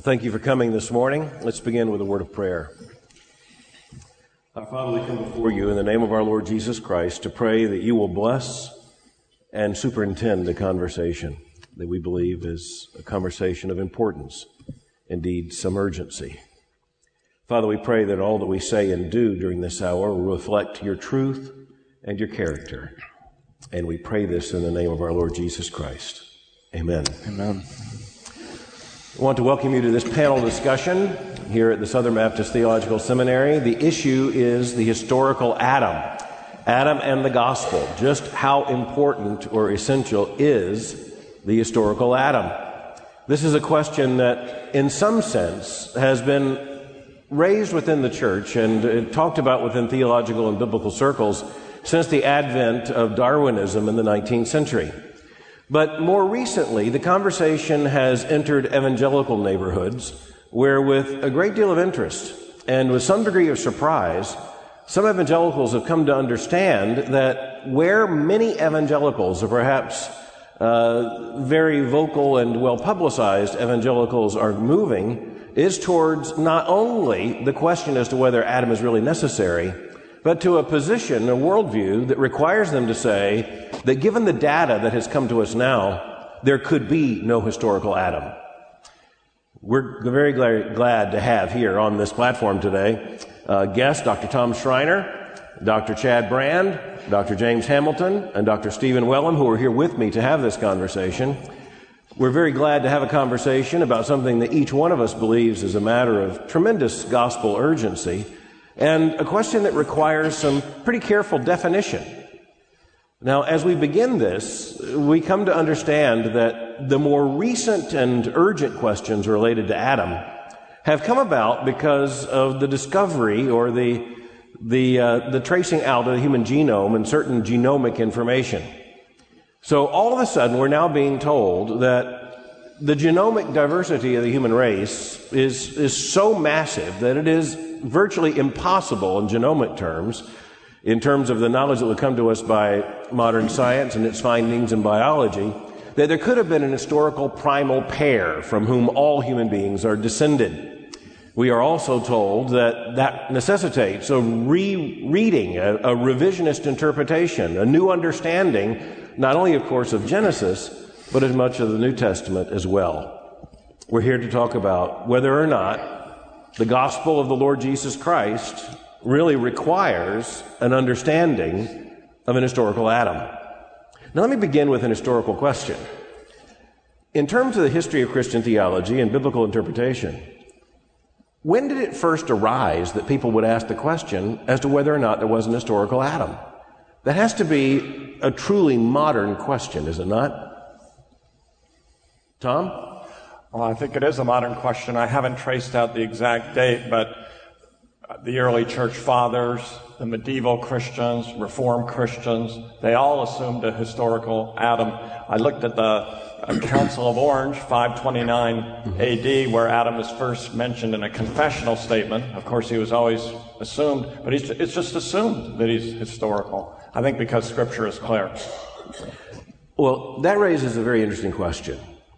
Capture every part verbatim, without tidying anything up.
Well, thank you for coming this morning. Let's begin with a word of prayer. Our Father, we come before you in the name of our Lord Jesus Christ to pray that you will bless and superintend the conversation that we believe is a conversation of importance, indeed some urgency. Father, we pray that all that we say and do during this hour will reflect your truth and your character. And we pray this in the name of our Lord Jesus Christ. Amen. Amen. I want to welcome you to this panel discussion here at the Southern Baptist Theological Seminary. The issue is the historical Adam, Adam and the gospel. Just how important or essential is the historical Adam? This is a question that, in some sense, has been raised within the church and talked about within theological and biblical circles since the advent of Darwinism in the nineteenth century. But more recently, the conversation has entered evangelical neighborhoods where, with a great deal of interest and with some degree of surprise, some evangelicals have come to understand that where many evangelicals, or perhaps uh, very vocal and well-publicized evangelicals, are moving is towards not only the question as to whether Adam is really necessary, but to a position, a worldview that requires them to say that given the data that has come to us now, there could be no historical Adam. We're very glad to have here on this platform today uh, guests Doctor Tom Schreiner, Doctor Chad Brand, Doctor James Hamilton, and Doctor Stephen Wellham, who are here with me to have this conversation. We're very glad to have a conversation about something that each one of us believes is a matter of tremendous gospel urgency, and a question that requires some pretty careful definition. Now, as we begin this, we come to understand that the more recent and urgent questions related to Adam have come about because of the discovery or the the uh, the tracing out of the human genome and certain genomic information. So all of a sudden, we're now being told that the genomic diversity of the human race is is so massive that it is virtually impossible in genomic terms, in terms of the knowledge that would come to us by modern science and its findings in biology, that there could have been an historical primal pair from whom all human beings are descended. We are also told that that necessitates a re-reading, a, a revisionist interpretation, a new understanding, not only, of course, of Genesis, but as much of the New Testament as well. We're here to talk about whether or not the gospel of the Lord Jesus Christ really requires an understanding of an historical Adam. Now, let me begin with an historical question. In terms of the history of Christian theology and biblical interpretation, when did it first arise that people would ask the question as to whether or not there was an historical Adam? That has to be a truly modern question, is it not? Tom? Well, I think it is a modern question. I haven't traced out the exact date, but the early church fathers, the medieval Christians, Reformed Christians, they all assumed a historical Adam. I looked at the Council of Orange, five twenty-nine A D, where Adam is first mentioned in a confessional statement. Of course, he was always assumed, but he's, it's just assumed that he's historical. I think because Scripture is clear. Well, that raises a very interesting question.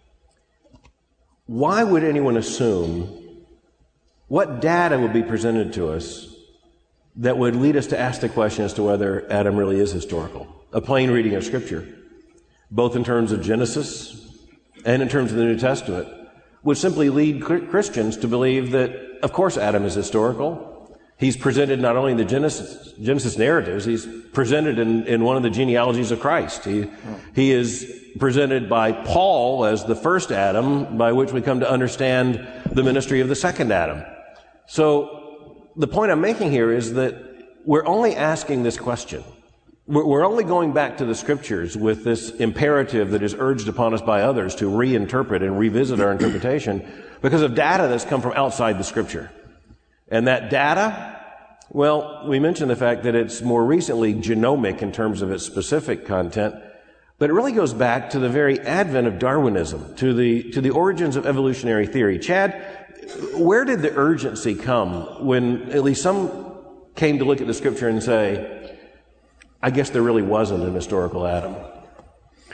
Why would anyone assume, what data would be presented to us that would lead us to ask the question as to whether Adam really is historical? A plain reading of Scripture, both in terms of Genesis and in terms of the New Testament, would simply lead Christians to believe that, of course, Adam is historical. He's presented not only in the Genesis, Genesis narratives, he's presented in, in one of the genealogies of Christ. He, he is presented by Paul as the first Adam, by which we come to understand the ministry of the second Adam. So the point I'm making here is that we're only asking this question. We're, we're only going back to the Scriptures with this imperative that is urged upon us by others to reinterpret and revisit our interpretation because of data that's come from outside the Scripture. And that data, well, we mentioned the fact that it's more recently genomic in terms of its specific content, but it really goes back to the very advent of Darwinism, to the to the origins of evolutionary theory. Chad, where did the urgency come when at least some came to look at the Scripture and say, I guess there really wasn't an historical Adam?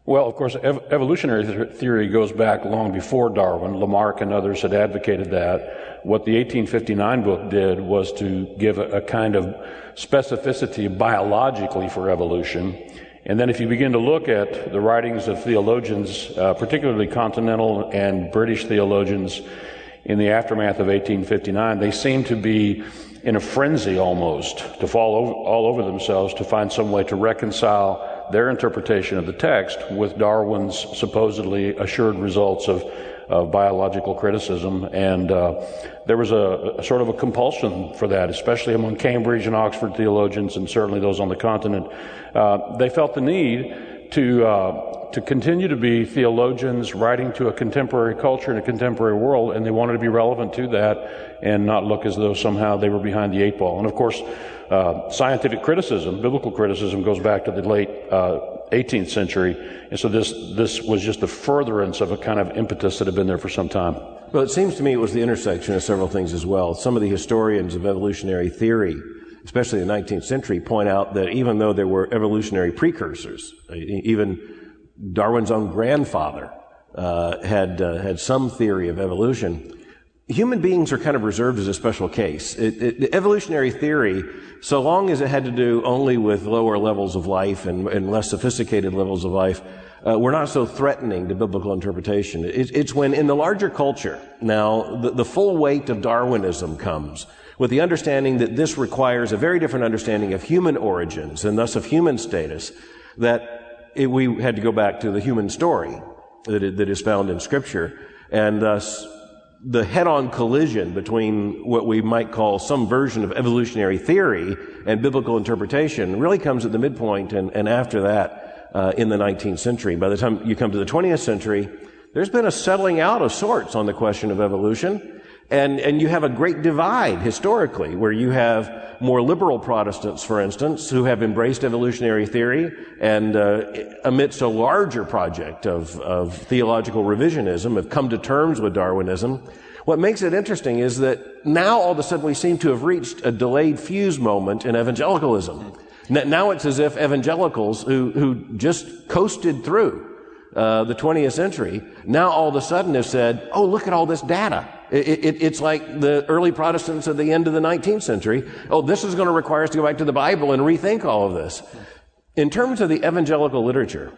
Well, of course, ev- evolutionary th- theory goes back long before Darwin. Lamarck and others had advocated that. What the eighteen fifty-nine book did was to give a, a kind of specificity biologically for evolution. And then if you begin to look at the writings of theologians, uh, particularly continental and British theologians, in the aftermath of eighteen fifty-nine, they seem to be in a frenzy almost, to fall over, all over themselves to find some way to reconcile their interpretation of the text with Darwin's supposedly assured results of, of biological criticism. And uh, there was a, a sort of a compulsion for that, especially among Cambridge and Oxford theologians, and certainly those on the continent. Uh, they felt the need to uh, to continue to be theologians writing to a contemporary culture and a contemporary world, and they wanted to be relevant to that and not look as though somehow they were behind the eight ball. And of course, uh, scientific criticism, biblical criticism, goes back to the late uh, eighteenth century, and so this this was just a furtherance of a kind of impetus that had been there for some time. Well, it seems to me it was the intersection of several things as well. Some of the historians of evolutionary theory, especially in the nineteenth century, point out that even though there were evolutionary precursors, even Darwin's own grandfather uh, had uh, had some theory of evolution, human beings are kind of reserved as a special case. It, it, the evolutionary theory, so long as it had to do only with lower levels of life and, and less sophisticated levels of life, uh, were not so threatening to biblical interpretation. It, it's when in the larger culture, now, the, the full weight of Darwinism comes with the understanding that this requires a very different understanding of human origins and thus of human status, that it, we had to go back to the human story that, it, that is found in Scripture, and thus the head-on collision between what we might call some version of evolutionary theory and biblical interpretation really comes at the midpoint, and, and after that, uh, in the nineteenth century. By the time you come to the twentieth century, there's been a settling out of sorts on the question of evolution, and, and you have a great divide historically, where you have more liberal Protestants, for instance, who have embraced evolutionary theory, and uh, amidst a larger project of, of theological revisionism, have come to terms with Darwinism. What makes it interesting is that now all of a sudden we seem to have reached a delayed fuse moment in evangelicalism. Now it's as if evangelicals who, who just coasted through uh, the twentieth century, now all of a sudden have said, oh, look at all this data. It, it, it's like the early Protestants at the end of the nineteenth century. Oh, this is going to require us to go back to the Bible and rethink all of this. In terms of the evangelical literature,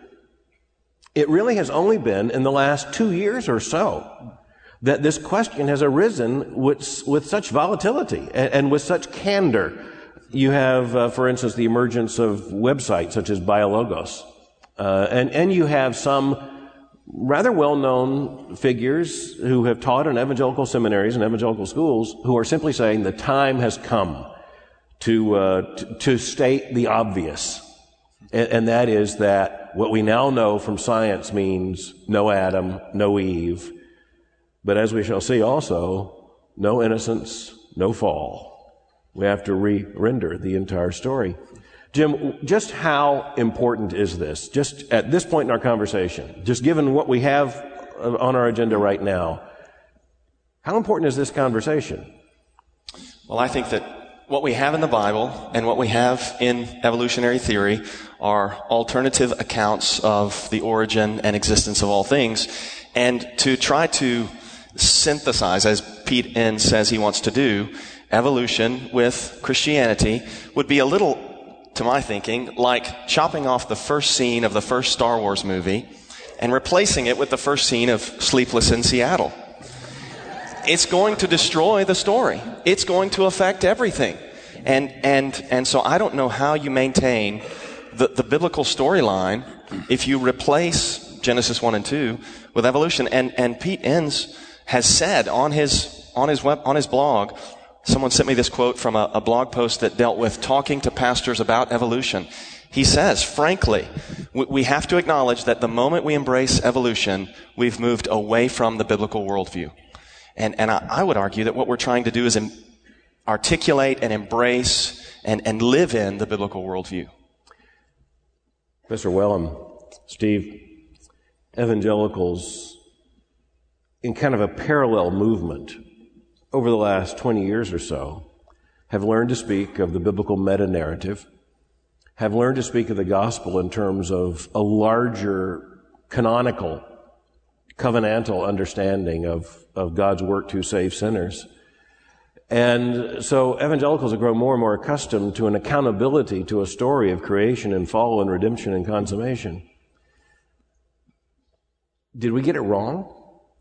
it really has only been in the last two years or so that this question has arisen with, with such volatility and, and with such candor. You have, uh, for instance, the emergence of websites such as BioLogos, uh, and, and you have some rather well-known figures who have taught in evangelical seminaries and evangelical schools who are simply saying the time has come to uh, to, to state the obvious, and, and that is that what we now know from science means no Adam, no Eve, but as we shall see also, no innocence, no fall. We have to re-render the entire story. Jim, just how important is this? Just at this point in our conversation, just given what we have on our agenda right now, how important is this conversation? Well, I think that what we have in the Bible and what we have in evolutionary theory are alternative accounts of the origin and existence of all things. And to try to synthesize, as Pete Enns says he wants to do, evolution with Christianity would be a little, to my thinking, like chopping off the first scene of the first Star Wars movie and replacing it with the first scene of Sleepless in Seattle. It's going to destroy the story. It's going to affect everything. And and and so I don't know how you maintain the, the biblical storyline if you replace Genesis one and two with evolution. And and Pete Enns has said on his on his web on his blog, someone sent me this quote from a, a blog post that dealt with talking to pastors about evolution. He says, frankly, we, we have to acknowledge that the moment we embrace evolution, we've moved away from the biblical worldview. And, and I, I would argue that what we're trying to do is em- articulate and embrace and, and live in the biblical worldview. Mister Wellham, Steve, evangelicals in kind of a parallel movement over the last twenty years or so, have learned to speak of the biblical meta-narrative, have learned to speak of the gospel in terms of a larger canonical, covenantal understanding of, of God's work to save sinners. And so evangelicals have grown more and more accustomed to an accountability to a story of creation and fall and redemption and consummation. Did we get it wrong?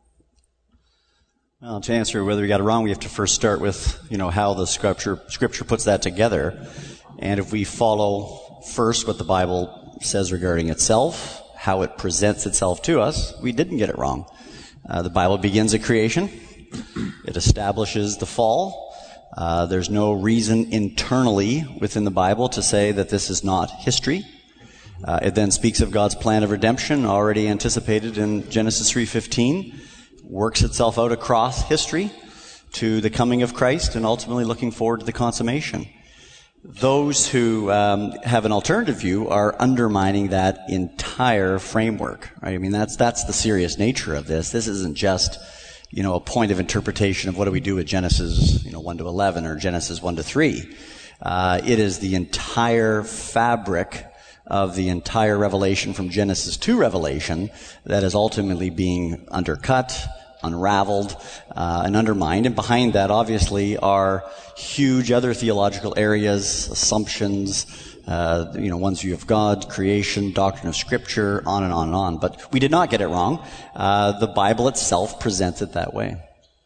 Well, to answer whether we got it wrong, we have to first start with, you know, how the scripture scripture puts that together. And if we follow first what the Bible says regarding itself, how it presents itself to us, we didn't get it wrong. Uh, the Bible begins at creation. It establishes the fall. Uh, there's no reason internally within the Bible to say that this is not history. Uh, it then speaks of God's plan of redemption, already anticipated in Genesis three fifteen. Works itself out across history to the coming of Christ and ultimately looking forward to the consummation. Those who um, have an alternative view are undermining that entire framework. Right? I mean, that's that's the serious nature of this. This isn't just, you know, a point of interpretation of what do we do with Genesis, you know, one to eleven or Genesis one to three. Uh, it is the entire fabric of the entire revelation from Genesis to Revelation that is ultimately being undercut, unraveled, uh, and undermined. And behind that, obviously, are huge other theological areas, assumptions, uh, you know, one's view of God, creation, doctrine of Scripture, on and on and on. But we did not get it wrong. Uh, the Bible itself presents it that way.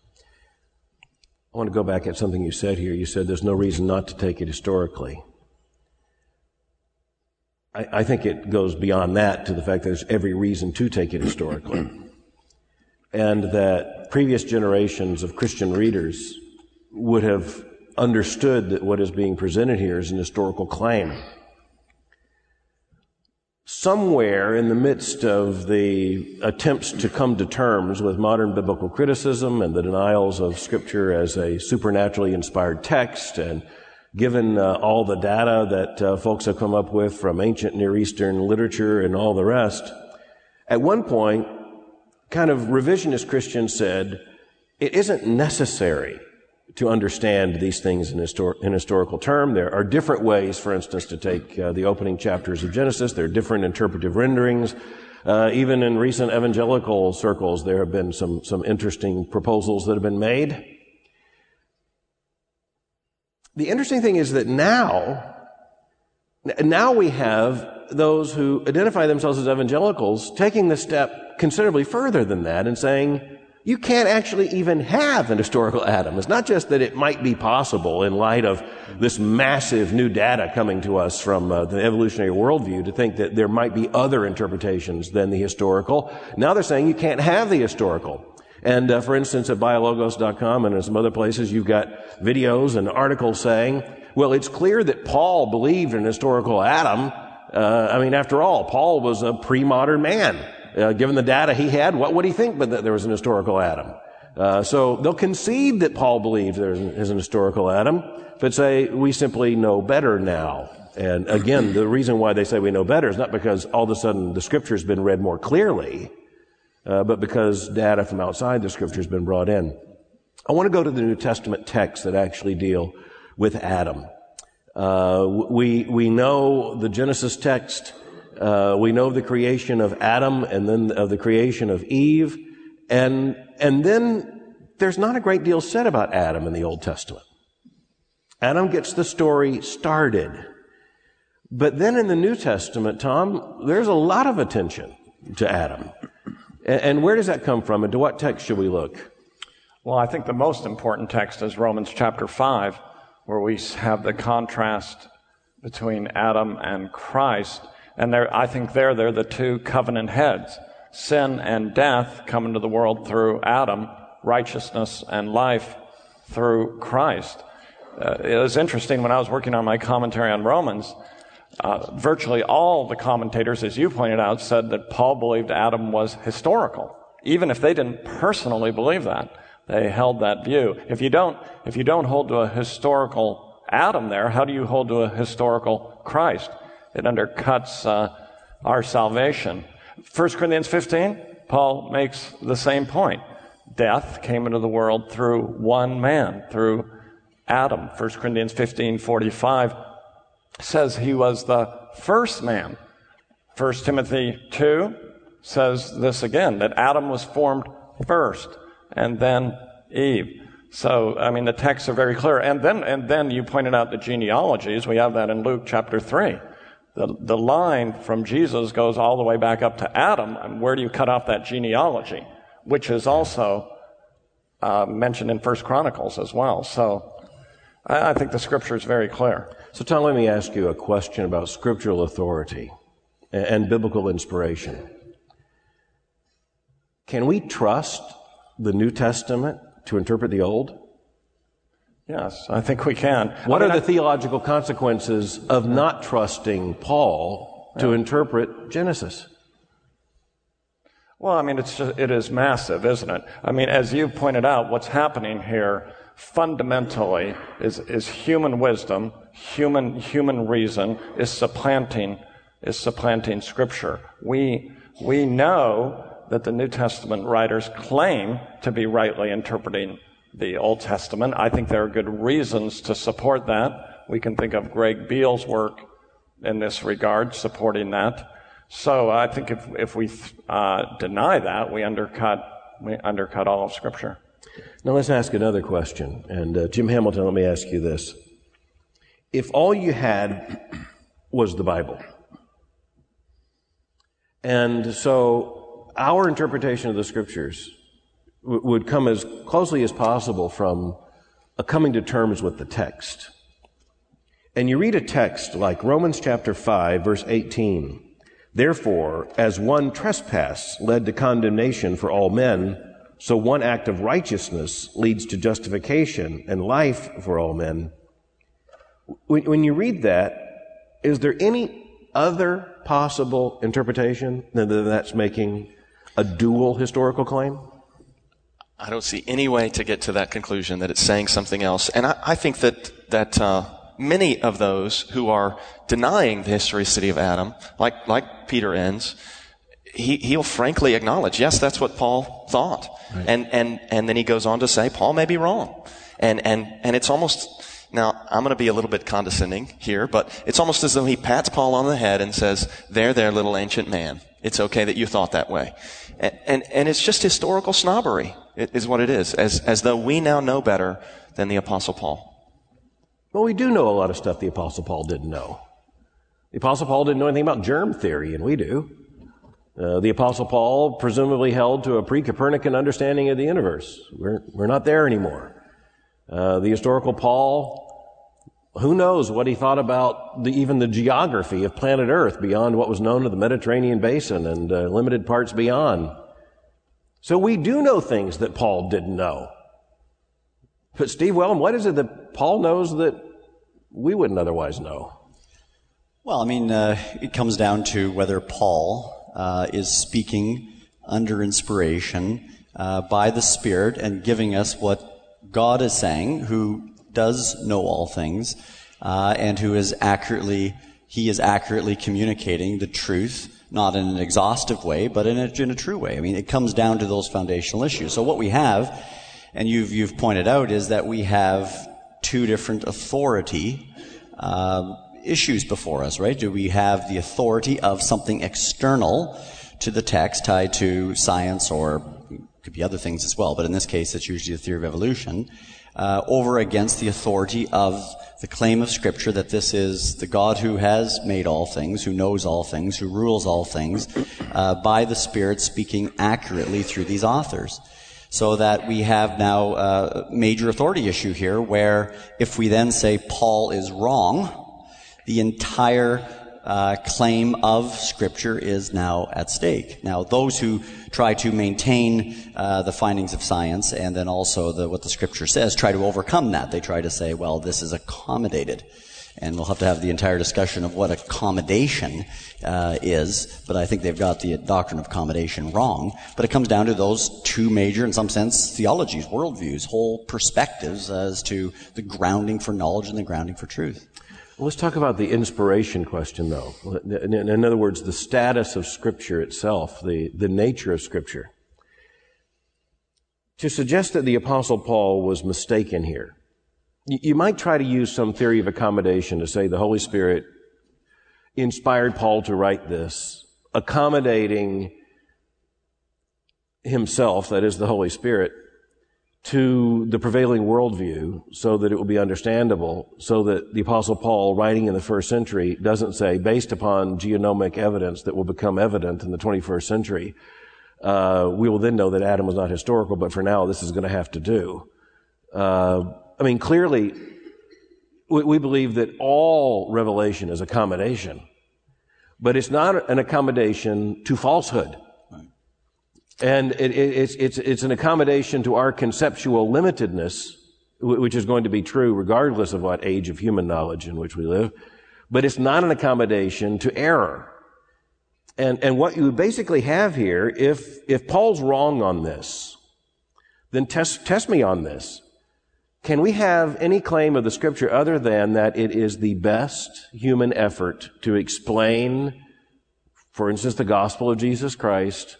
I want to go back at something you said here. You said there's no reason not to take it historically. I, I think it goes beyond that to the fact that there's every reason to take it historically. And that previous generations of Christian readers would have understood that what is being presented here is an historical claim. Somewhere in the midst of the attempts to come to terms with modern biblical criticism and the denials of Scripture as a supernaturally inspired text, and given uh, all the data that uh, folks have come up with from ancient Near Eastern literature and all the rest, at one point, kind of revisionist Christians said, it isn't necessary to understand these things in, histor- in historical term. There are different ways, for instance, to take uh, the opening chapters of Genesis. There are different interpretive renderings. Uh, even in recent evangelical circles, there have been some, some interesting proposals that have been made. The interesting thing is that now, now we have those who identify themselves as evangelicals taking the step considerably further than that and saying, you can't actually even have an historical Adam. It's not just that it might be possible in light of this massive new data coming to us from uh, the evolutionary worldview to think that there might be other interpretations than the historical. Now they're saying you can't have the historical. And uh, for instance, at biologos dot com and in some other places, you've got videos and articles saying, well, it's clear that Paul believed in an historical Adam. Uh, I mean, after all, Paul was a pre-modern man. Uh, given the data he had, what would he think but that there was an historical Adam? Uh, so they'll concede that Paul believed there is an historical Adam, but say, we simply know better now. And again, the reason why they say we know better is not because all of a sudden the Scripture's been read more clearly, uh, but because data from outside the Scripture's been brought in. I want to go to the New Testament texts that actually deal with Adam. Uh, we, we know the Genesis text. Uh, we know the creation of Adam and then of the creation of Eve. And, and then there's not a great deal said about Adam in the Old Testament. Adam gets the story started. But then in the New Testament, Tom, there's a lot of attention to Adam. And, and where does that come from? And to what text should we look? Well, I think the most important text is Romans chapter five, where we have the contrast between Adam and Christ. And there, I think there, they're the two covenant heads. Sin and death come into the world through Adam, righteousness and life through Christ. Uh, it was interesting when I was working on my commentary on Romans, uh, virtually all the commentators, as you pointed out, said that Paul believed Adam was historical. Even if they didn't personally believe that, they held that view. If you don't, if you don't hold to a historical Adam there, how do you hold to a historical Christ? It undercuts uh, our salvation. First Corinthians fifteen, Paul makes the same point. Death came into the world through one man, through Adam. First Corinthians fifteen forty-five says he was the first man. First Timothy two, says this again, that Adam was formed first and then Eve. So, I mean, the texts are very clear. And then, and then you pointed out the genealogies. We have that in Luke chapter three. The, the line from Jesus goes all the way back up to Adam. And where do you cut off that genealogy? Which is also uh, mentioned in First Chronicles as well. So I, I think the scripture is very clear. So, Tom, let me ask you a question about scriptural authority and, and biblical inspiration. Can we trust the New Testament to interpret the Old? Yes, I think we can. What I mean, are the I, theological consequences of not trusting Paul to yeah. interpret Genesis? Well, I mean, it's just, it is massive, isn't it? I mean, as you pointed out, what's happening here fundamentally is, is human wisdom, human human reason is supplanting is supplanting Scripture. We we know that the New Testament writers claim to be rightly interpreting the Old Testament. I think there are good reasons to support that. We can think of Greg Beale's work in this regard, supporting that. So I think if if we uh, deny that, we undercut we undercut all of Scripture. Now let's ask another question. And uh, Jim Hamilton, let me ask you this. If all you had was the Bible, and so our interpretation of the Scriptures w- would come as closely as possible from a coming to terms with the text. And you read a text like Romans chapter five, verse eighteen. Therefore, as one trespass led to condemnation for all men, so one act of righteousness leads to justification and life for all men. When, when you read that, is there any other possible interpretation than that's making a dual historical claim? I don't see any way to get to that conclusion, that it's saying something else. And I, I think that that uh, many of those who are denying the historicity of Adam, like like Peter ends, he, he'll frankly acknowledge, yes, that's what Paul thought. Right. And, and, and then he goes on to say, Paul may be wrong. And, and, and it's almost, now I'm going to be a little bit condescending here, but it's almost as though he pats Paul on the head and says, there, there, little ancient man. It's okay that you thought that way. And, and, and it's just historical snobbery, is what it is, as, as though we now know better than the Apostle Paul. Well, we do know a lot of stuff the Apostle Paul didn't know. The Apostle Paul didn't know anything about germ theory, and we do. Uh, the Apostle Paul presumably held to a pre-Copernican understanding of the universe. We're, we're not there anymore. Uh, the historical Paul, who knows what he thought about the, even the geography of planet Earth beyond what was known of the Mediterranean basin and uh, limited parts beyond. So we do know things that Paul didn't know. But Steve Wellum, what is it that Paul knows that we wouldn't otherwise know? Well, I mean, uh, it comes down to whether Paul uh, is speaking under inspiration uh, by the Spirit and giving us what God is saying, who does know all things, uh, and who is accurately, he is accurately communicating the truth, not in an exhaustive way, but in a, in a true way. I mean, it comes down to those foundational issues. So what we have, and you've, you've pointed out, is that we have two different authority uh, issues before us, right? Do we have the authority of something external to the text, tied to science, or could be other things as well, but in this case it's usually the theory of evolution, uh, over against the authority of the claim of Scripture that this is the God who has made all things, who knows all things, who rules all things, uh, by the Spirit speaking accurately through these authors. So that we have now a major authority issue here, where if we then say Paul is wrong, the entire uh, claim of Scripture is now at stake. Now, those who try to maintain uh, the findings of science and then also the, what the Scripture says try to overcome that. They try to say, well, this is accommodated. And we'll have to have the entire discussion of what accommodation uh, is, but I think they've got the doctrine of accommodation wrong. But it comes down to those two major, in some sense, theologies, worldviews, whole perspectives as to the grounding for knowledge and the grounding for truth. Well, let's talk about the inspiration question, though. In other words, the status of Scripture itself, the, the nature of Scripture. To suggest that the Apostle Paul was mistaken here, you might try to use some theory of accommodation to say the Holy Spirit inspired Paul to write this, accommodating himself, that is the Holy Spirit, to the prevailing worldview so that it will be understandable, so that the Apostle Paul, writing in the first century, doesn't say, based upon genomic evidence that will become evident in the twenty-first century, uh, we will then know that Adam was not historical, but for now this is going to have to do. Uh, I mean, clearly, we, we believe that all revelation is accommodation, but it's not an accommodation to falsehood. And it, it, it's, it's, it's an accommodation to our conceptual limitedness, which is going to be true regardless of what age of human knowledge in which we live. But it's not an accommodation to error. And, and what you basically have here, if, if Paul's wrong on this, then test, test me on this. Can we have any claim of the Scripture other than that it is the best human effort to explain, for instance, the gospel of Jesus Christ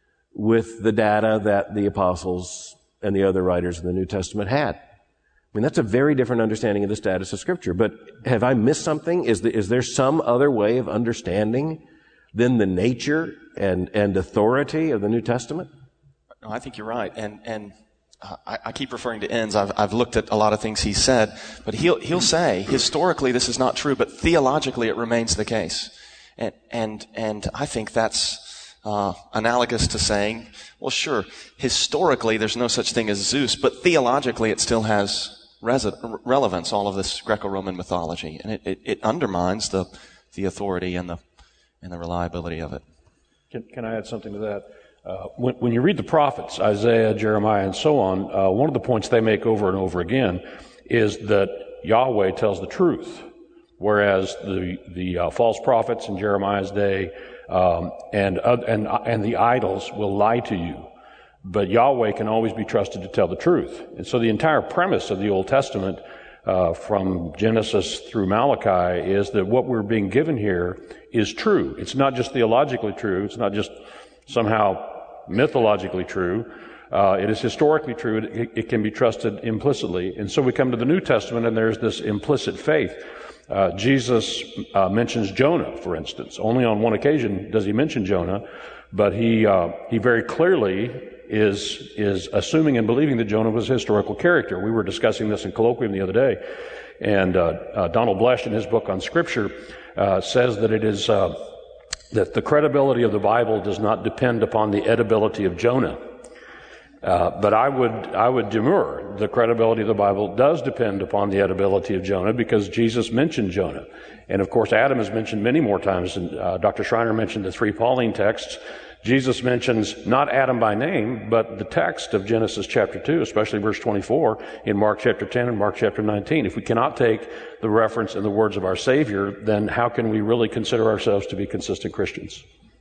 with the data that the apostles and the other writers in the New Testament had? I mean, that's a very different understanding of the status of Scripture. But have I missed something? Is, the, is there some other way of understanding than the nature and, and authority of the New Testament? No, I think you're right. And, and uh, I, I keep referring to Enns. I've, I've looked at a lot of things he said, but he'll, he'll say, historically this is not true, but theologically it remains the case. And, and, and I think that's Uh, analogous to saying, well, sure, historically there's no such thing as Zeus, but theologically it still has res- relevance, all of this Greco-Roman mythology, and it, it, it undermines the the authority and the and the reliability of it. Can, can I add something to that? Uh, when, when you read the prophets, Isaiah, Jeremiah, and so on, uh, one of the points they make over and over again is that Yahweh tells the truth, whereas the the uh, false prophets in Jeremiah's day Um, and, uh, and, and the idols will lie to you. But Yahweh can always be trusted to tell the truth. And so the entire premise of the Old Testament, uh, from Genesis through Malachi, is that what we're being given here is true. It's not just theologically true. It's not just somehow mythologically true. Uh, it is historically true. It, it can be trusted implicitly. And so we come to the New Testament and there's this implicit faith. Uh, Jesus uh, mentions Jonah, for instance. Only on one occasion does he mention Jonah, but he uh, he very clearly is is assuming and believing that Jonah was a historical character. We were discussing this in colloquium the other day, and uh, uh, Donald Blesch, in his book on Scripture, uh, says that it is uh, that the credibility of the Bible does not depend upon the edibility of Jonah. Uh, but I would I would demur. The credibility of the Bible does depend upon the edibility of Jonah, because Jesus mentioned Jonah. And of course, Adam is mentioned many more times. And uh, Doctor Schreiner mentioned the three Pauline texts. Jesus mentions not Adam by name, but the text of Genesis chapter two, especially verse twenty-four, in Mark chapter ten and Mark chapter nineteen. If we cannot take the reference in the words of our Savior, then how can we really consider ourselves to be consistent Christians?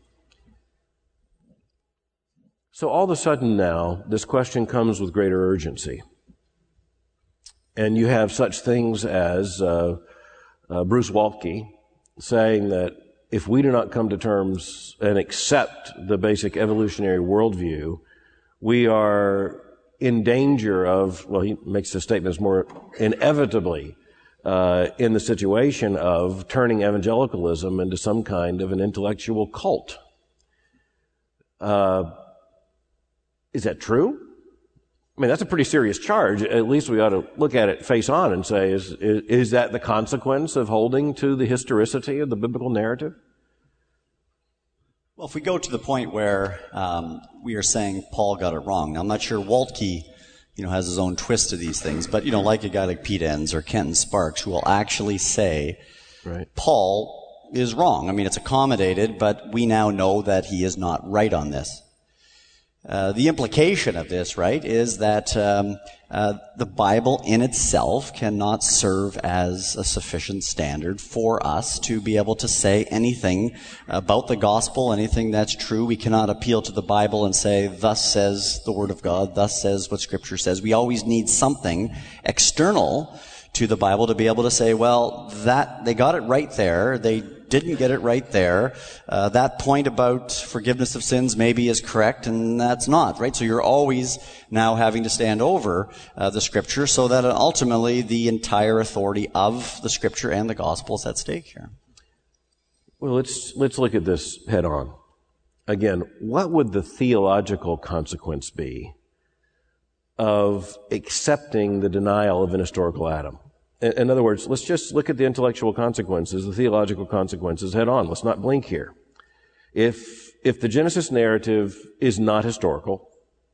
So all of a sudden now, this question comes with greater urgency. And you have such things as uh, uh, Bruce Waltke saying that if we do not come to terms and accept the basic evolutionary worldview, we are in danger of, well, he makes the statements more inevitably uh, in the situation of turning evangelicalism into some kind of an intellectual cult. Uh, Is that true? I mean, that's a pretty serious charge. At least we ought to look at it face on and say, is, is, is that the consequence of holding to the historicity of the biblical narrative? Well, if we go to the point where um, we are saying Paul got it wrong. Now, I'm not sure Waltke, you know, has his own twist to these things, but, you know, like a guy like Pete Enns or Kenton Sparks, who will actually say, right, Paul is wrong. I mean, it's accommodated, but we now know that he is not right on this. Uh, the implication of this, right, is that um, uh, the Bible in itself cannot serve as a sufficient standard for us to be able to say anything about the gospel, anything that's true. We cannot appeal to the Bible and say, thus says the Word of God, thus says what Scripture says. We always need something external to the Bible to be able to say, well, that they got it right there. They didn't get it right there. Uh, that point about forgiveness of sins maybe is correct, and that's not, right? So you're always now having to stand over uh, the Scripture so that ultimately the entire authority of the Scripture and the gospel is at stake here. Well, let's let's look at this head on. again, what would the theological consequence be of accepting the denial of an historical Adam? In, in other words, let's just look at the intellectual consequences, the theological consequences head on. Let's not blink here. If, if the Genesis narrative is not historical,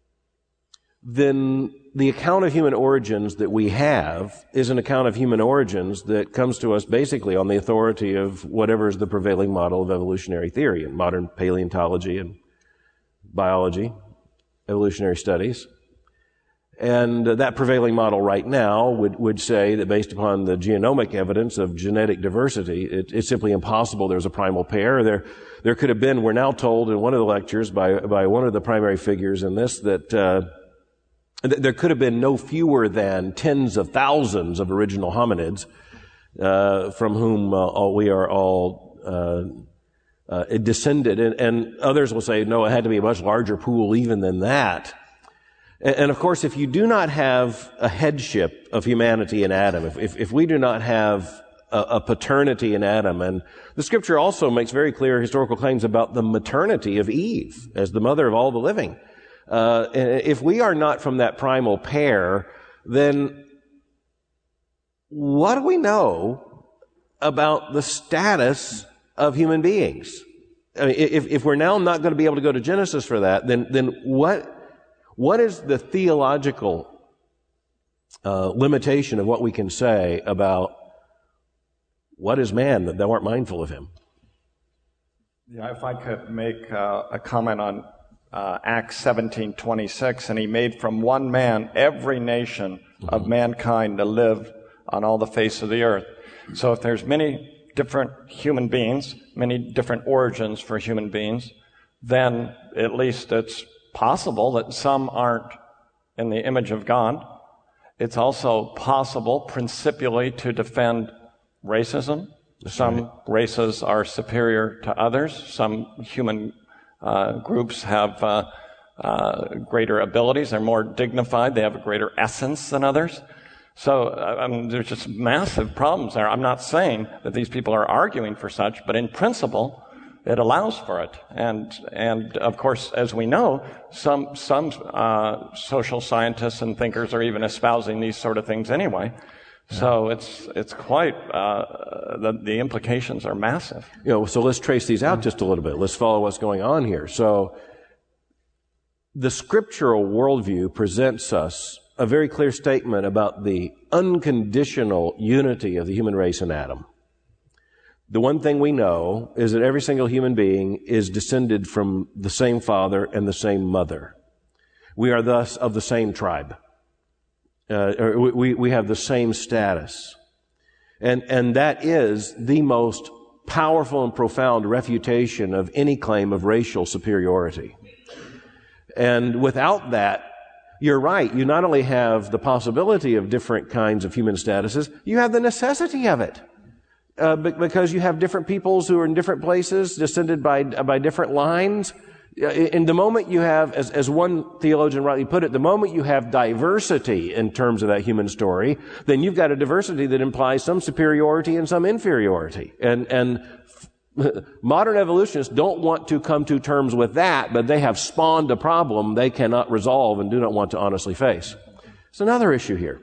then the account of human origins that we have is an account of human origins that comes to us basically on the authority of whatever is the prevailing model of evolutionary theory in modern paleontology and biology, evolutionary studies. And uh, that prevailing model right now would, would say that based upon the genomic evidence of genetic diversity, it, it's simply impossible there's a primal pair. There, there could have been, we're now told in one of the lectures by, by one of the primary figures in this that, uh, there could have been no fewer than tens of thousands of original hominids, uh, from whom uh, all, we are all uh, uh, descended. And, and others will say, no, it had to be a much larger pool even than that. And, and of course, if you do not have a headship of humanity in Adam, if, if, if we do not have a, a paternity in Adam, and the Scripture also makes very clear historical claims about the maternity of Eve as the mother of all the living. Uh, if we are not from that primal pair, then what do we know about the status of human beings? I mean, if, if we're now not going to be able to go to Genesis for that, then, then what, what is the theological uh, limitation of what we can say about what is man that thou art mindful of him? Yeah, if I could make uh, a comment on Uh, Acts seventeen twenty-six, and he made from one man every nation mm-hmm. of mankind to live on all the face of the earth. So if there's many different human beings, many different origins for human beings, then at least it's possible that some aren't in the image of God. It's also possible principally to defend racism. That's some right. races are superior to others. Some human Uh, groups have uh, uh, greater abilities. They're more dignified. They have a greater essence than others. So uh, I mean, there's just massive problems there. I'm not saying that these people are arguing for such, but in principle, it allows for it. And and of course, as we know, some some uh, social scientists and thinkers are even espousing these sort of things anyway. So it's it's quite uh, the the implications are massive. You know, so let's trace these out just a little bit. Let's follow what's going on here. So the scriptural worldview presents us a very clear statement about the unconditional unity of the human race in Adam. The one thing we know is that every single human being is descended from the same father and the same mother. We are thus of the same tribe. Uh, we, we have the same status. And, and that is the most powerful and profound refutation of any claim of racial superiority. And without that, you're right. You not only have the possibility of different kinds of human statuses, you have the necessity of it. Uh, because you have different peoples who are in different places, descended by, by different lines. In the moment you have, as, as one theologian rightly put it, the moment you have diversity in terms of that human story, then you've got a diversity that implies some superiority and some inferiority. And, and modern evolutionists don't want to come to terms with that, but they have spawned a problem they cannot resolve and do not want to honestly face. It's another issue here.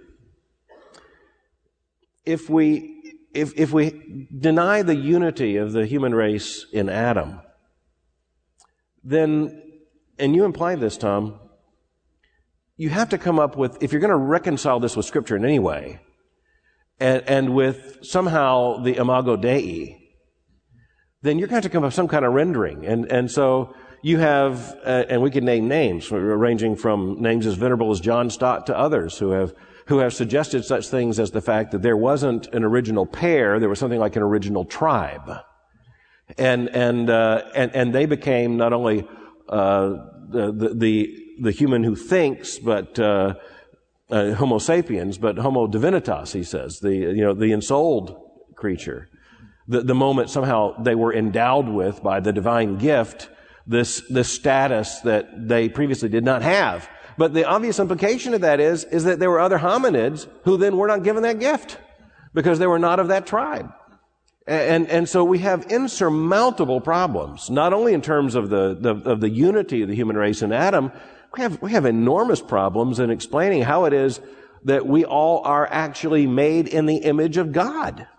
If we, if, if we deny the unity of the human race in Adam, then, and you implied this, Tom, you have to come up with, if you're going to reconcile this with Scripture in any way, and, and with somehow the Imago Dei, then you're going to have to come up with some kind of rendering. And, and so you have, uh, and we can name names, ranging from names as venerable as John Stott to others who have, who have suggested such things as the fact that there wasn't an original pair, there was something like an original tribe. And, and, uh, and, and they became not only, uh, the, the, the human who thinks, but, uh, uh, Homo sapiens, but Homo divinitas, he says, the, you know, the ensouled creature. The, the moment somehow they were endowed with by the divine gift, this, this status that they previously did not have. But the obvious implication of that is, is that there were other hominids who then were not given that gift because they were not of that tribe. And, and so we have insurmountable problems, not only in terms of the, the, of the unity of the human race in Adam, we have, we have enormous problems in explaining how it is that we all are actually made in the image of God.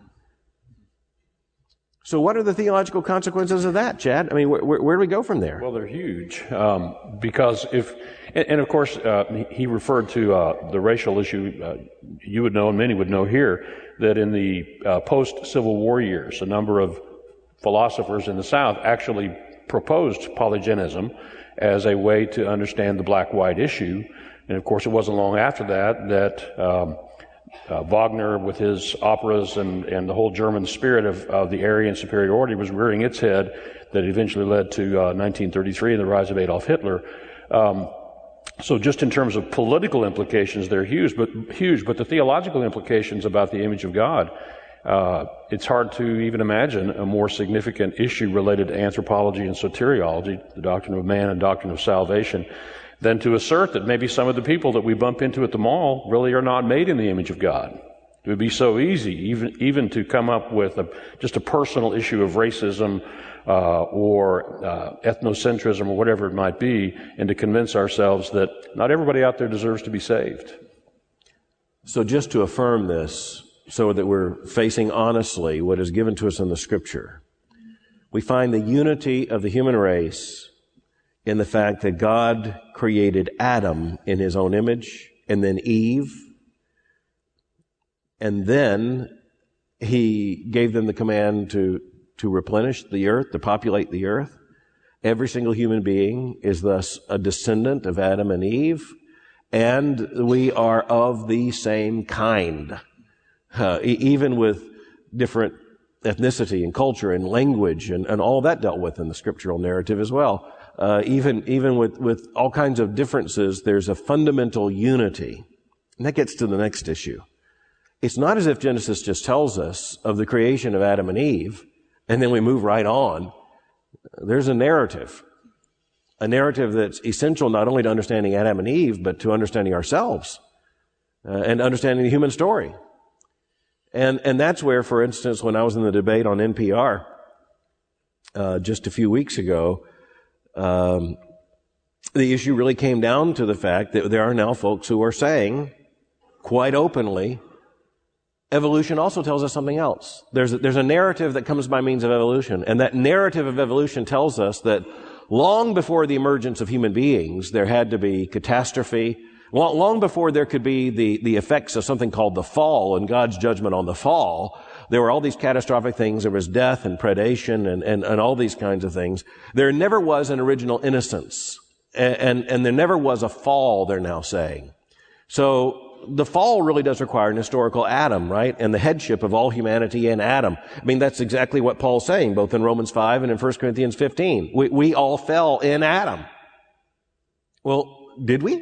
So what are the theological consequences of that, Chad? I mean, where, where, where do we go from there? Well, they're huge, um, because if, and, and of course, uh, he referred to uh, the racial issue. Uh, you would know, and many would know here, that in the uh, post-Civil War years, a number of philosophers in the South actually proposed polygenism as a way to understand the black-white issue. And of course, it wasn't long after that that um, uh, Wagner, with his operas and, and the whole German spirit of, of the Aryan superiority, was rearing its head, that eventually led to uh, nineteen thirty-three and the rise of Adolf Hitler. Um, So just in terms of political implications, they're huge, but huge. But the theological implications about the image of God, uh, it's hard to even imagine a more significant issue related to anthropology and soteriology, the doctrine of man and doctrine of salvation, than to assert that maybe some of the people that we bump into at the mall really are not made in the image of God. It would be so easy, even even to come up with a, just a personal issue of racism, Uh, or uh, ethnocentrism, or whatever it might be, and to convince ourselves that not everybody out there deserves to be saved. So just to affirm this, so that we're facing honestly what is given to us in the Scripture, we find the unity of the human race in the fact that God created Adam in his own image, and then Eve, and then he gave them the command to to replenish the earth, to populate the earth. Every single human being is thus a descendant of Adam and Eve, and we are of the same kind, uh, e- even with different ethnicity and culture and language and, and all that dealt with in the scriptural narrative as well. Uh, even even with, with all kinds of differences, there's a fundamental unity. And that gets to the next issue. It's not as if Genesis just tells us of the creation of Adam and Eve, and then we move right on. There's a narrative. A narrative that's essential not only to understanding Adam and Eve, but to understanding ourselves uh, and understanding the human story. And and that's where, for instance, when I was in the debate on N P R uh, just a few weeks ago, um, the issue really came down to the fact that there are now folks who are saying quite openly, evolution also tells us something else. There's a, there's a narrative that comes by means of evolution, and that narrative of evolution tells us that long before the emergence of human beings, there had to be catastrophe. Long, long before there could be the, the effects of something called the fall and God's judgment on the fall, there were all these catastrophic things. There was death and predation and, and, and all these kinds of things. There never was an original innocence, and, and, and there never was a fall, they're now saying. So, the fall really does require an historical Adam, right? And the headship of all humanity in Adam. I mean, that's exactly what Paul's saying, both in Romans five and in First Corinthians fifteen. We, we all fell in Adam. Well, did we?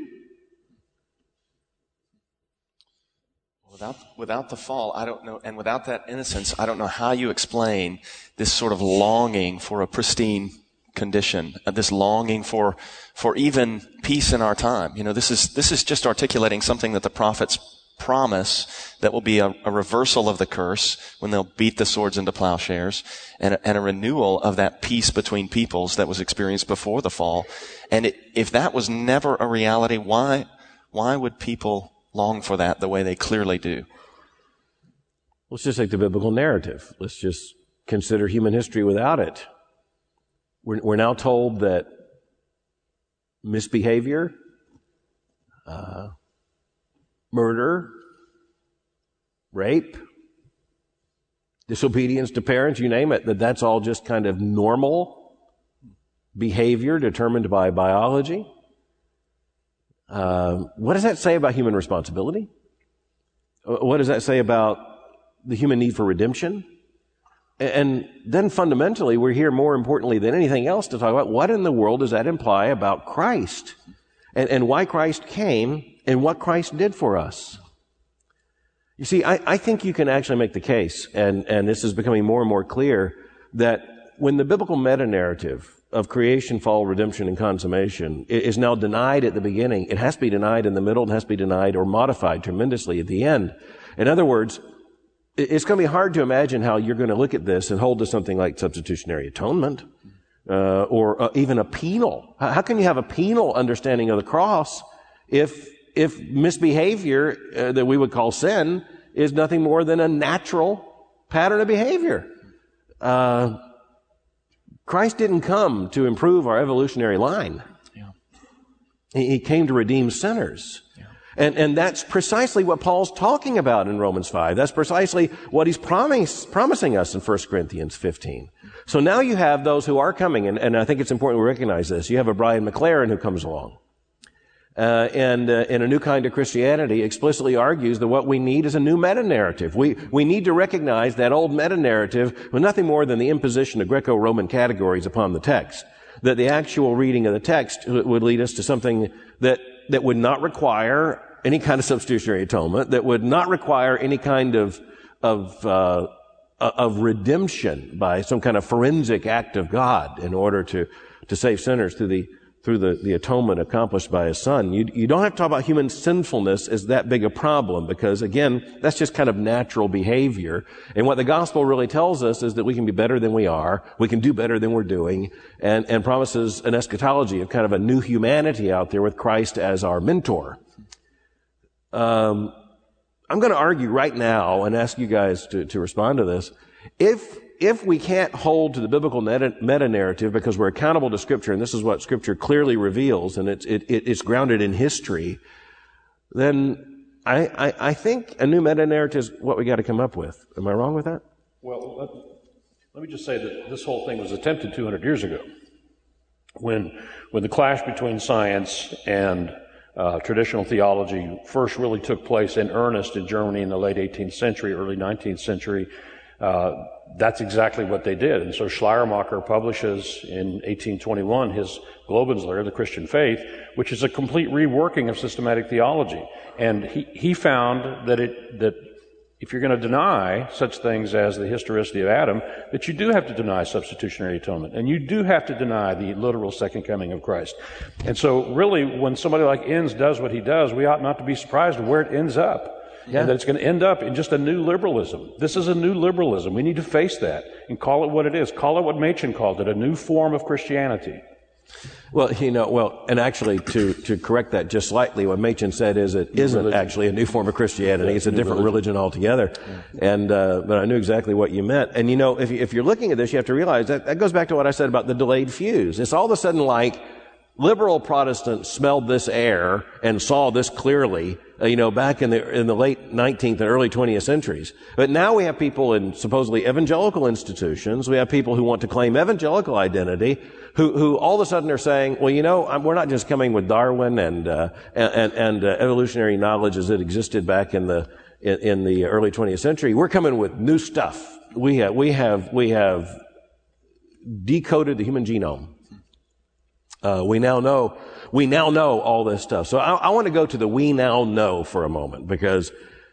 Without, without the fall, I don't know, and without that innocence, I don't know how you explain this sort of longing for a pristine condition, uh, this longing for, for even peace in our time. You know, this is, this is just articulating something that the prophets promise, that will be a, a reversal of the curse when they'll beat the swords into plowshares, and a, and a renewal of that peace between peoples that was experienced before the fall. And it, if that was never a reality, why, why would people long for that the way they clearly do? Let's just take the biblical narrative. Let's just consider human history without it. We're, we're now told that misbehavior, uh, murder, rape, disobedience to parents, you name it, that that's all just kind of normal behavior determined by biology. Uh, what does that say about human responsibility? What does that say about the human need for redemption? And then fundamentally, we're here more importantly than anything else to talk about what in the world does that imply about Christ and, and why Christ came and what Christ did for us. You see, I, I think you can actually make the case, and, and this is becoming more and more clear, that when the biblical meta-narrative of creation, fall, redemption, and consummation is now denied at the beginning, it has to be denied in the middle, it has to be denied or modified tremendously at the end. In other words, it's going to be hard to imagine how you're going to look at this and hold to something like substitutionary atonement, uh, or uh, even a penal. How can you have a penal understanding of the cross if if misbehavior uh, that we would call sin is nothing more than a natural pattern of behavior? Uh, Christ didn't come to improve our evolutionary line. Yeah. He, he came to redeem sinners. Yeah. And, and that's precisely what Paul's talking about in Romans five. That's precisely what he's promise, promising us in First Corinthians fifteen. So now you have those who are coming, and, and I think it's important we recognize this. You have a Brian McLaren who comes along. Uh, and uh, in A New Kind of Christianity explicitly argues that what we need is a new meta-narrative. We, we need to recognize that old meta-narrative was nothing more than the imposition of Greco-Roman categories upon the text. That the actual reading of the text would lead us to something that, that would not require any kind of substitutionary atonement, that would not require any kind of, of, uh, of redemption by some kind of forensic act of God in order to, to save sinners through the through the, the atonement accomplished by His Son. You, you don't have to talk about human sinfulness as that big a problem because, again, that's just kind of natural behavior. And what the gospel really tells us is that we can be better than we are, we can do better than we're doing, and, and promises an eschatology of kind of a new humanity out there with Christ as our mentor. Um, I'm going to argue right now and ask you guys to, to respond to this. If If we can't hold to the biblical meta-narrative because we're accountable to Scripture, and this is what Scripture clearly reveals, and it's, it, it's grounded in history, then I, I, I think a new meta-narrative is what we got to come up with. Am I wrong with that? Well, let, let me just say that this whole thing was attempted two hundred years ago when, when the clash between science and uh, traditional theology first really took place in earnest in Germany in the late eighteenth century, early nineteenth century. Uh, that's exactly what they did. And so Schleiermacher publishes in eighteen twenty-one his Glaubenslehre, the Christian faith, which is a complete reworking of systematic theology. And he, he found that it, that if you're going to deny such things as the historicity of Adam, that you do have to deny substitutionary atonement. And you do have to deny the literal second coming of Christ. And so really, when somebody like Enns does what he does, we ought not to be surprised where it ends up. Yeah. And that it's going to end up in just a new liberalism. This is a new liberalism. We need to face that and call it what it is. Call it what Machen called it, a new form of Christianity. Well, you know, well, and actually to, to correct that just slightly, what Machen said is it isn't religion. Actually a new form of Christianity. Yeah, it's a different religion, religion altogether. Yeah. And, uh, but I knew exactly what you meant. And you know, if, you, if you're looking at this, you have to realize that that goes back to what I said about the delayed fuse. It's all of a sudden like liberal Protestants smelled this air and saw this clearly, uh, you know, back in the in the late nineteenth and early twentieth centuries. But now we have people in supposedly evangelical institutions. We have people who want to claim evangelical identity, who who all of a sudden are saying, well, you know, I'm, we're not just coming with Darwin and uh, and and uh, evolutionary knowledge as it existed back in the in, in the early twentieth century. We're coming with new stuff. We have we have we have decoded the human genome. Uh, we now know, we now know all this stuff. So I, I want to go to the we now know for a moment because,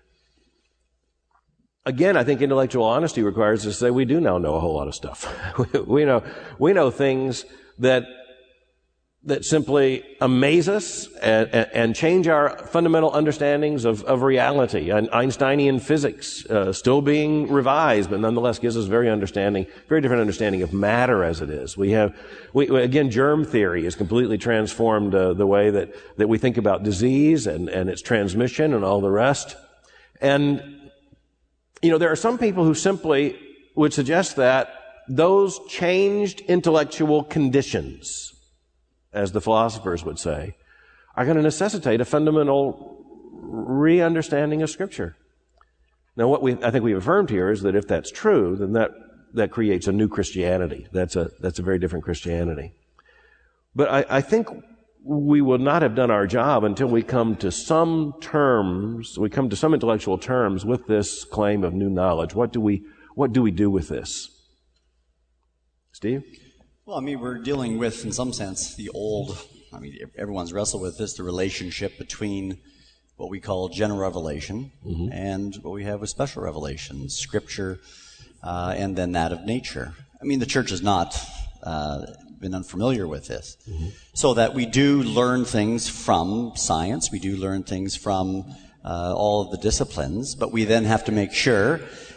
again, I think intellectual honesty requires us to say we do now know a whole lot of stuff. we, we know, we know things that, that simply amaze us and, and change our fundamental understandings of, of reality. And Einsteinian physics, uh, still being revised, but nonetheless gives us very understanding, very different understanding of matter as it is. We have, we, again, germ theory has completely transformed uh, the way that, that we think about disease and, and its transmission and all the rest. And, you know, there are some people who simply would suggest that those changed intellectual conditions, as the philosophers would say, are going to necessitate a fundamental re-understanding of Scripture. Now, what we, I think we've affirmed here is that if that's true, then that, that creates a new Christianity. That's a, that's a very different Christianity. But I, I think we will not have done our job until we come to some terms, we come to some intellectual terms with this claim of new knowledge. What do we, what do we do with this? Steve? Well, I mean, we're dealing with, in some sense, the old, I mean, everyone's wrestled with this, the relationship between what we call general revelation mm-hmm. and what we have with special revelation, Scripture, uh, and then that of nature. I mean, the church has not uh, been unfamiliar with this. Mm-hmm. So that we do learn things from science, we do learn things from uh, all of the disciplines, but we then have to make sure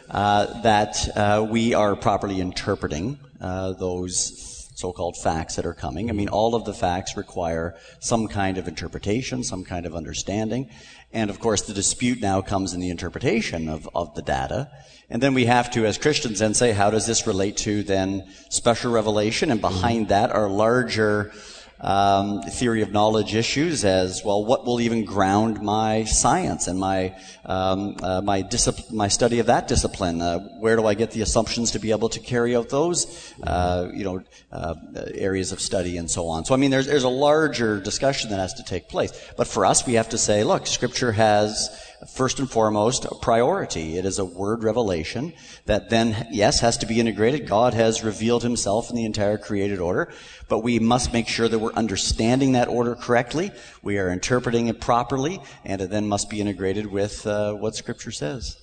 uh, that uh, we are properly interpreting uh, those so-called facts that are coming. I mean, all of the facts require some kind of interpretation, some kind of understanding. And, of course, the dispute now comes in the interpretation of, of the data. And then we have to, as Christians, then say, how does this relate to, then, special revelation? And behind that are larger um, theory of knowledge issues as, well, what will even ground my science and my um, uh, my, discipl- my study of that discipline? Uh, where do I get the assumptions to be able to carry out those, uh, you know, uh, areas of study and so on? So, I mean, there's, there's a larger discussion that has to take place. But for us, we have to say, look, Scripture has, first and foremost, a priority. It is a word revelation that then, yes, has to be integrated. God has revealed himself in the entire created order, but we must make sure that we're understanding that order correctly, we are interpreting it properly, and it then must be integrated with uh, what Scripture says.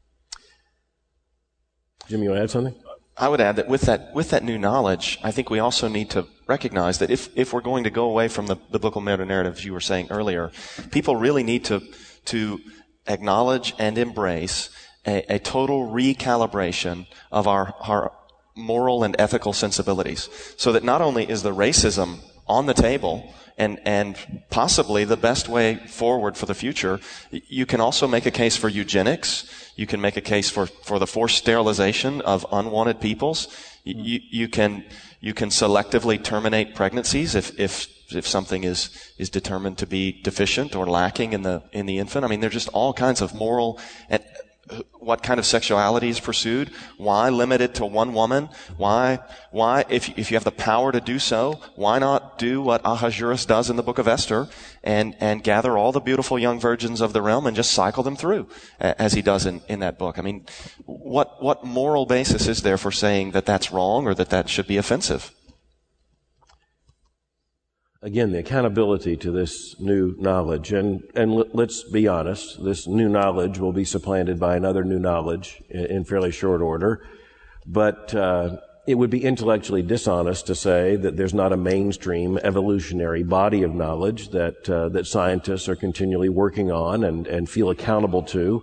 Jim, you want to add something? I would add that with that with that new knowledge, I think we also need to recognize that if, if we're going to go away from the biblical meta-narrative you were saying earlier, people really need to to acknowledge and embrace a, a total recalibration of our, our moral and ethical sensibilities, so that not only is the racism on the table and and possibly the best way forward for the future, you can also make a case for eugenics. You can make a case for, for the forced sterilization of unwanted peoples. You, you can you can selectively terminate pregnancies if if if something is is determined to be deficient or lacking in the in the infant. I mean, there's just all kinds of moral and what kind of sexuality is pursued? Why limit it to one woman? Why, why, if, if you have the power to do so, why not do what Ahasuerus does in the book of Esther and, and gather all the beautiful young virgins of the realm and just cycle them through, as he does in, in that book? I mean, what, what moral basis is there for saying that that's wrong or that that should be offensive? Again, the accountability to this new knowledge. And, and l- let's be honest, this new knowledge will be supplanted by another new knowledge in, in fairly short order. But uh, it would be intellectually dishonest to say that there's not a mainstream evolutionary body of knowledge that uh, that scientists are continually working on and, and feel accountable to.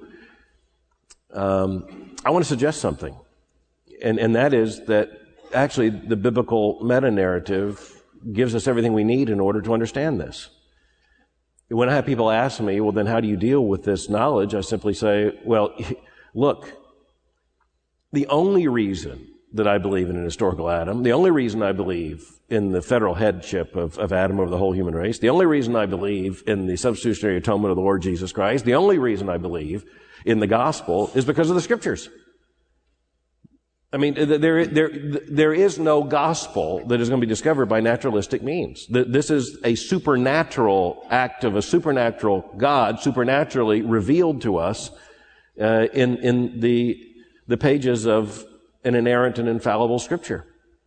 Um, I want to suggest something, and, and that is that actually the biblical meta-narrative gives us everything we need in order to understand this. When I have people ask me, well, then how do you deal with this knowledge? I simply say, well, look, the only reason that I believe in an historical Adam, the only reason I believe in the federal headship of, of Adam over the whole human race, the only reason I believe in the substitutionary atonement of the Lord Jesus Christ, the only reason I believe in the gospel is because of the Scriptures. I mean, there, there, there is no gospel that is going to be discovered by naturalistic means. This is a supernatural act of a supernatural God, supernaturally revealed to us uh, in in the the pages of an inerrant and infallible Scripture.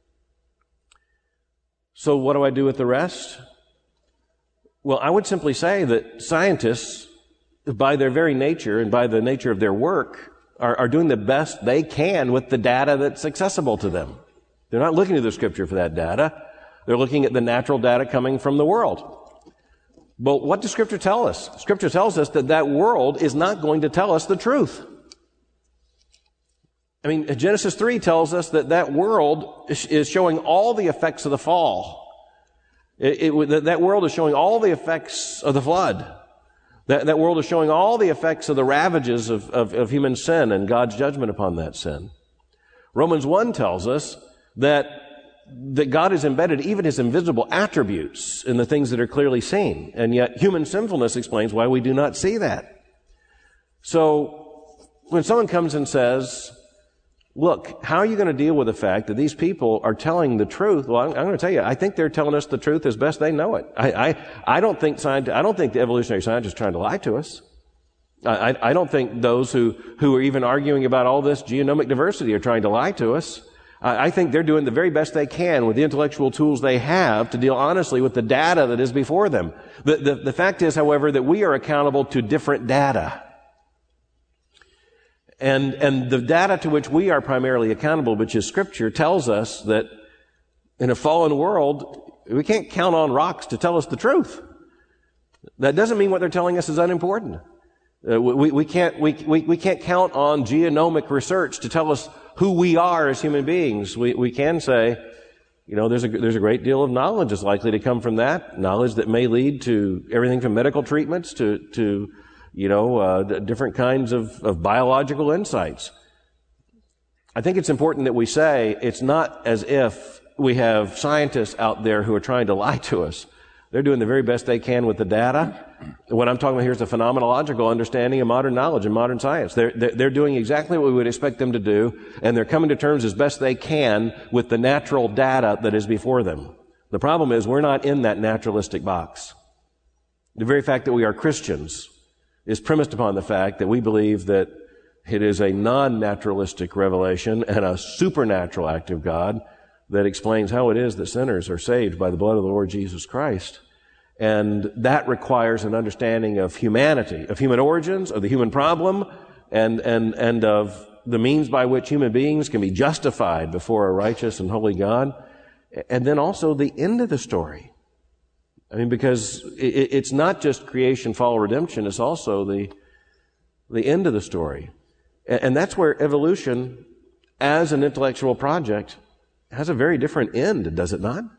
So, what do I do with the rest? Well, I would simply say that scientists, by their very nature and by the nature of their work, Are, are doing the best they can with the data that's accessible to them. They're not looking to the Scripture for that data. They're looking at the natural data coming from the world. But what does Scripture tell us? Scripture tells us that that world is not going to tell us the truth. I mean, Genesis three tells us that that world is showing all the effects of the fall. It, it, that world is showing all the effects of the flood. That, that world is showing all the effects of the ravages of, of, of human sin and God's judgment upon that sin. Romans one tells us that, that God has embedded even his invisible attributes in the things that are clearly seen. And yet human sinfulness explains why we do not see that. So when someone comes and says, look, how are you going to deal with the fact that these people are telling the truth? Well, I'm, I'm going to tell you, I think they're telling us the truth as best they know it. I, I, I don't think scientists, I don't think the evolutionary scientists are trying to lie to us. I, I, I don't think those who, who are even arguing about all this genomic diversity are trying to lie to us. I, I think they're doing the very best they can with the intellectual tools they have to deal honestly with the data that is before them. The, the, the fact is, however, that we are accountable to different data. And, and the data to which we are primarily accountable, which is Scripture, tells us that in a fallen world, we can't count on rocks to tell us the truth. That doesn't mean what they're telling us is unimportant. Uh, we, we can't we, we, we can't count on genomic research to tell us who we are as human beings. We we can say, you know, there's a there's a great deal of knowledge is likely to come from that knowledge that may lead to everything from medical treatments to to you know uh, different kinds of, of biological insights. I think it's important that we say it's not as if we have scientists out there who are trying to lie to us. They're doing the very best they can with the data. What I'm talking about here is the phenomenological understanding of modern knowledge and modern science. They're, they're doing exactly what we would expect them to do, and they're coming to terms as best they can with the natural data that is before them. The problem is we're not in that naturalistic box. The very fact that we are Christians is premised upon the fact that we believe that it is a non-naturalistic revelation and a supernatural act of God that explains how it is that sinners are saved by the blood of the Lord Jesus Christ. And that requires an understanding of humanity, of human origins, of the human problem, and, and, and of the means by which human beings can be justified before a righteous and holy God. And then also the end of the story. I mean, because it, it's not just creation, fall, redemption, it's also the, the end of the story. And, and that's where evolution, as an intellectual project, has a very different end, does it not?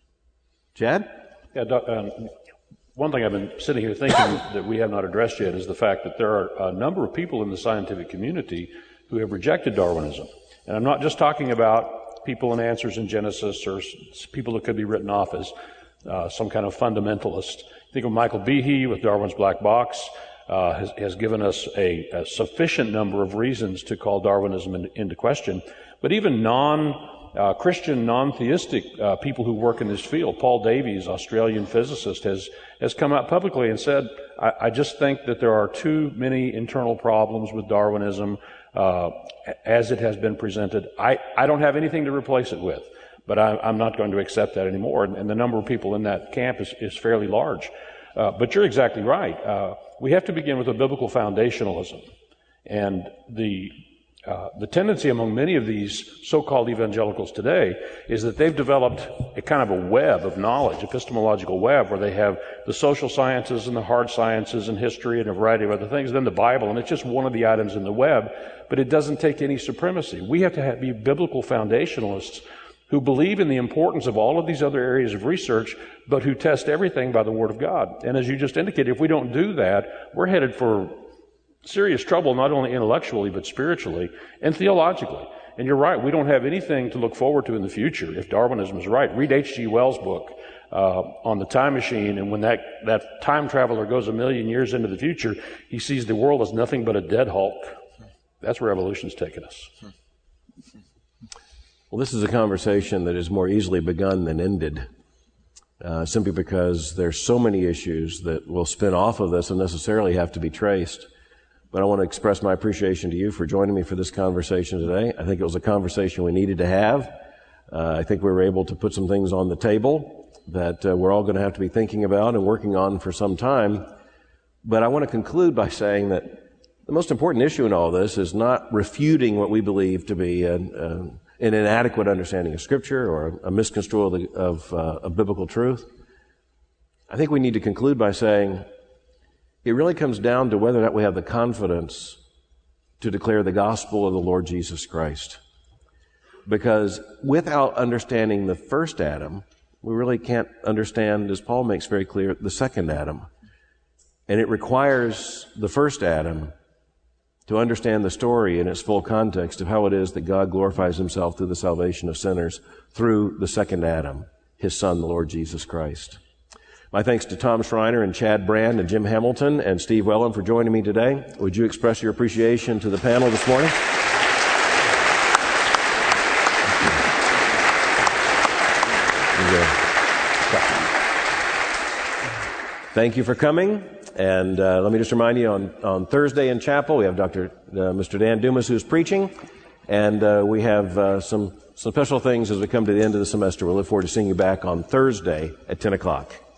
Chad? Yeah, um, one thing I've been sitting here thinking that we have not addressed yet is the fact that there are a number of people in the scientific community who have rejected Darwinism. And I'm not just talking about people in Answers in Genesis or people that could be written off as uh, some kind of fundamentalist. Think of Michael Behe with Darwin's Black Box. Uh, has, has given us a, a sufficient number of reasons to call Darwinism in, into question. But even non- Uh, Christian, non-theistic uh, people who work in this field. Paul Davies, Australian physicist, has has come out publicly and said, I, I just think that there are too many internal problems with Darwinism uh, as it has been presented. I, I don't have anything to replace it with, but I, I'm not going to accept that anymore. And, and the number of people in that camp is, is fairly large. Uh, but you're exactly right. Uh, we have to begin with a biblical foundationalism. And the Uh, the tendency among many of these so-called evangelicals today is that they've developed a kind of a web of knowledge, epistemological web, where they have the social sciences and the hard sciences and history and a variety of other things, then the Bible, and it's just one of the items in the web, but it doesn't take any supremacy. We have to have, be biblical foundationalists who believe in the importance of all of these other areas of research, but who test everything by the Word of God. And as you just indicated, if we don't do that, we're headed for serious trouble, not only intellectually, but spiritually and theologically. And you're right, we don't have anything to look forward to in the future if Darwinism is right. Read H G Wells' book uh, on the time machine, and when that, that time traveler goes a million years into the future, he sees the world as nothing but a dead hulk. That's where evolution's taken us. Well, this is a conversation that is more easily begun than ended, uh, simply because there's so many issues that will spin off of this and necessarily have to be traced. But I want to express my appreciation to you for joining me for this conversation today. I think it was a conversation we needed to have. Uh, I think we were able to put some things on the table that uh, we're all going to have to be thinking about and working on for some time. But I want to conclude by saying that the most important issue in all this is not refuting what we believe to be an, uh, an inadequate understanding of Scripture or a misconstrual of, the, of, uh, of biblical truth. I think we need to conclude by saying it really comes down to whether or not we have the confidence to declare the gospel of the Lord Jesus Christ. Because without understanding the first Adam, we really can't understand, as Paul makes very clear, the second Adam. And it requires the first Adam to understand the story in its full context of how it is that God glorifies himself through the salvation of sinners through the second Adam, his Son, the Lord Jesus Christ. My thanks to Tom Schreiner and Chad Brand and Jim Hamilton and Steve Wellen for joining me today. Would you express your appreciation to the panel this morning? Thank you for coming. And uh, let me just remind you, on, on Thursday in chapel, we have Doctor Uh, Mister Dan Dumas who's preaching. And uh, we have uh, some, some special things as we come to the end of the semester. We look forward to seeing you back on Thursday at ten o'clock.